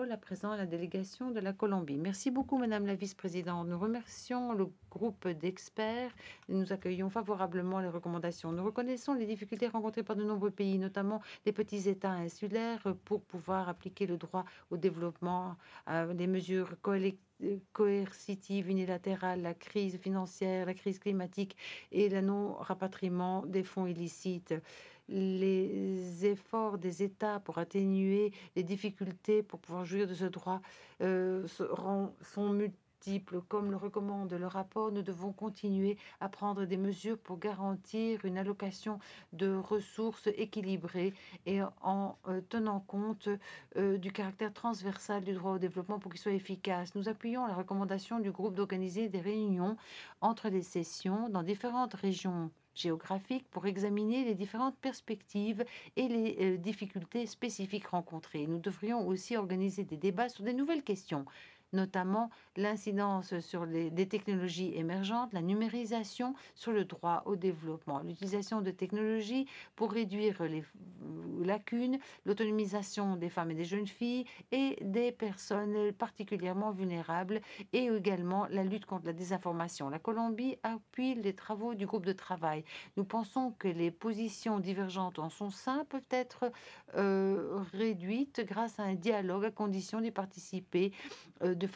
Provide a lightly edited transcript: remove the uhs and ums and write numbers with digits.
parole à présent à la délégation de la Colombie. Merci beaucoup, Madame la vice-présidente. Nous remercions le groupe d'experts et nous accueillons favorablement les recommandations. Nous reconnaissons les difficultés rencontrées par de nombreux pays, notamment les petits États insulaires, pour pouvoir appliquer le droit au développement, des mesures coercitives unilatérales, la crise financière, la crise climatique et le non-rapatriement des fonds illicites. Les efforts des États pour atténuer les difficultés pour pouvoir jouir de ce droit sont multiples. Comme le recommande le rapport, nous devons continuer à prendre des mesures pour garantir une allocation de ressources équilibrée et en tenant compte du caractère transversal du droit au développement pour qu'il soit efficace. Nous appuyons la recommandation du groupe d'organiser des réunions entre les sessions dans différentes régions géographiques pour examiner les différentes perspectives et les difficultés spécifiques rencontrées. Nous devrions aussi organiser des débats sur des nouvelles questions, notamment l'incidence sur des technologies émergentes, la numérisation sur le droit au développement, l'utilisation de technologies pour réduire les lacunes, l'autonomisation des femmes et des jeunes filles et des personnes particulièrement vulnérables et également la lutte contre la désinformation. La Colombie appuie les travaux du groupe de travail. Nous pensons que les positions divergentes en son sein peuvent être réduites grâce à un dialogue à condition d'y participer